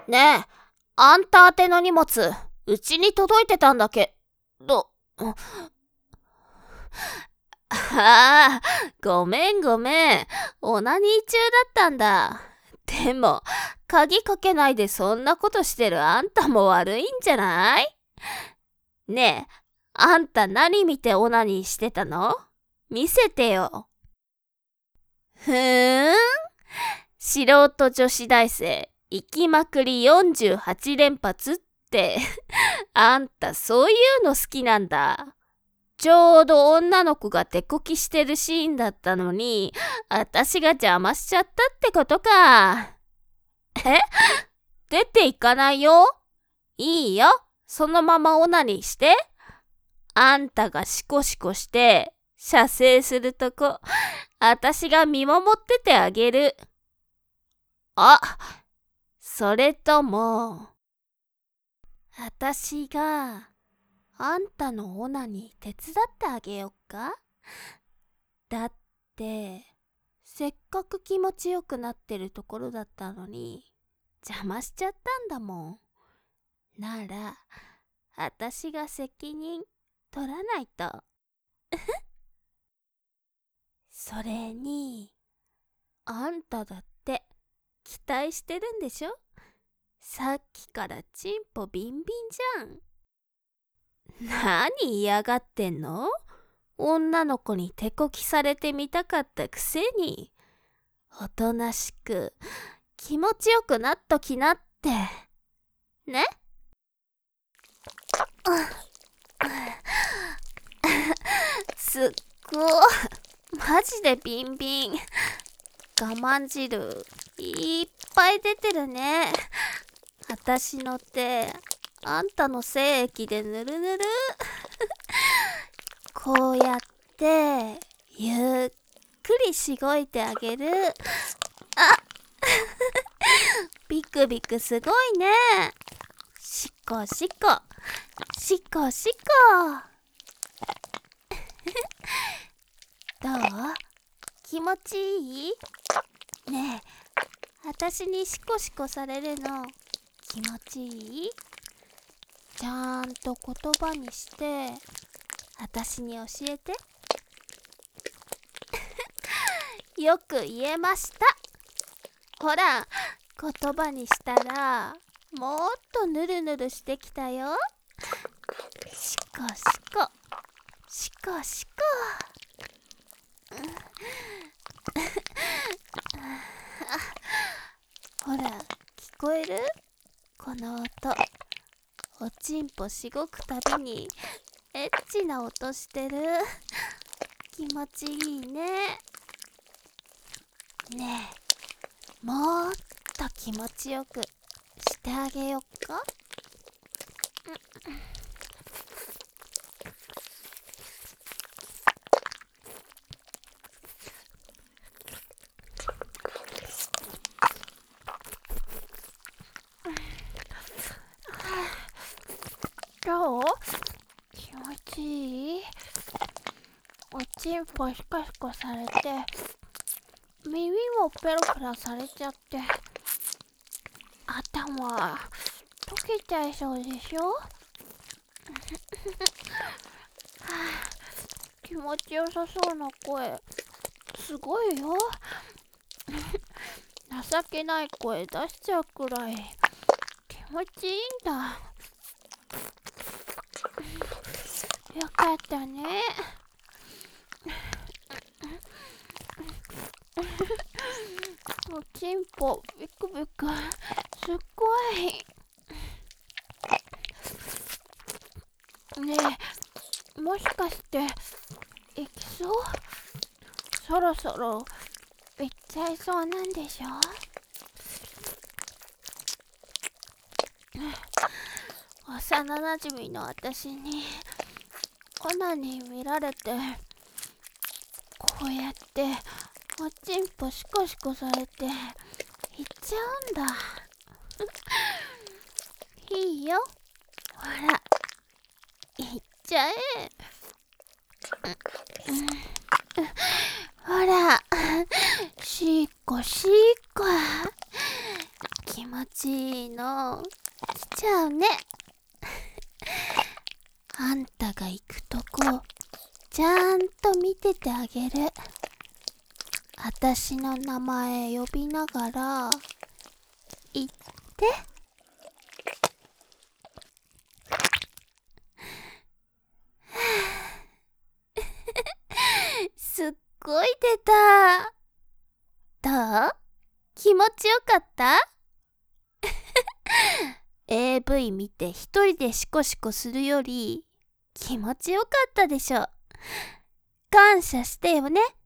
ねえ、あんた宛ての荷物、うちに届いてたんだけど。ああ、ごめんごめん。オナニー中だったんだ。でも、鍵かけないでそんなことしてるあんたも悪いんじゃない？ねえ、あんた何見てオナニーしてたの？見せてよ。素人女子大生、行きまくり48連発って、あんたそういうの好きなんだ。ちょうど女の子が手こきしてるシーンだったのに、私が邪魔しちゃったってことか。出ていかないよ。いいよ。そのままオナニーして。あんたがシコシコして、射精するとこ、私が見守っててあげる。あ、それとも、私があんたのオナに手伝ってあげよっか？だって、せっかく気持ちよくなってるところだったのに、邪魔しちゃったんだもん。なら、私が責任取らないと。それに、あんただって期待してるんでしょ？さっきからチンポビンビンじゃん。何嫌がってんの？女の子に手こきされてみたかったくせに。おとなしく気持ちよくなっときなって。ね？すっごい。マジでビンビン。我慢汁いっぱい出てるね。私の手、あんたの精液でぬるぬる。こうやってゆっくりしごいてあげる。あビクビクすごいね。しこしこしこしこ。どう？気持ちいい？ねえ、私にシコシコされるの気持ちいい？ちゃんと言葉にして私に教えて。よく言えました。ほら、言葉にしたらもっとぬるぬるしてきたよ。しこしこしこしこ。ほら、聞こえる？この音。おちんぽしごくたびにエッチな音してる。気持ちいいね。ねえ、もっと気持ちよくしてあげよっか？どう？気持ちいい？おちんぽシコシコされて、耳もペロペロされちゃって、頭溶けちゃいそうでしょ？気持ちよさそうな声、すごいよ。情けない声出しちゃうくらい気持ちいいんだ。よかったね。おちんぽビクビクすっごい。ねえ、もしかしていきそう？そろそろいっちゃいそうなんでしょ？幼なじみの私にオナに見られて、こうやっておちんぽシコシコされていっちゃうんだ。いいよ、ほらいっちゃえ。ほら、しっこしっこ。 気持ちいいの。来ちゃうね。あんたが行くとこ、ちゃんと見ててあげる。あたしの名前呼びながら、言って。すっごい出た。どう？気持ちよかった？AV 見て一人でシコシコするより気持ちよかったでしょ。感謝してよね。